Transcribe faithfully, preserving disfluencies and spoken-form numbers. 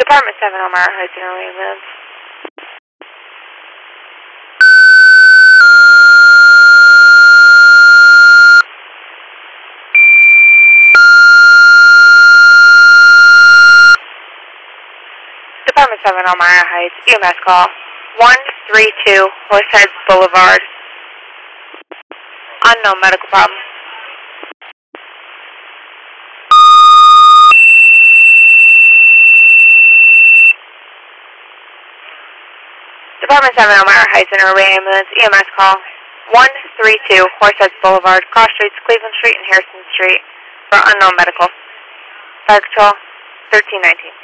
Department seven, Elmira Heights Interway Ambulance. Department seven, Elmira Heights, E M S call. one three two Horseheads Boulevard. Unknown medical problem. Department seven, Elmira Heights Interway Ambulance, E M S call. one three two Horseheads Boulevard, Cross Streets, Cleveland Street, and Harrison Street for unknown medical. Fire Control, thirteen nineteen.